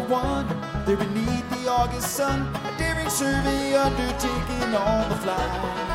one. There beneath the August sun, a daring survey undertaken on the fly.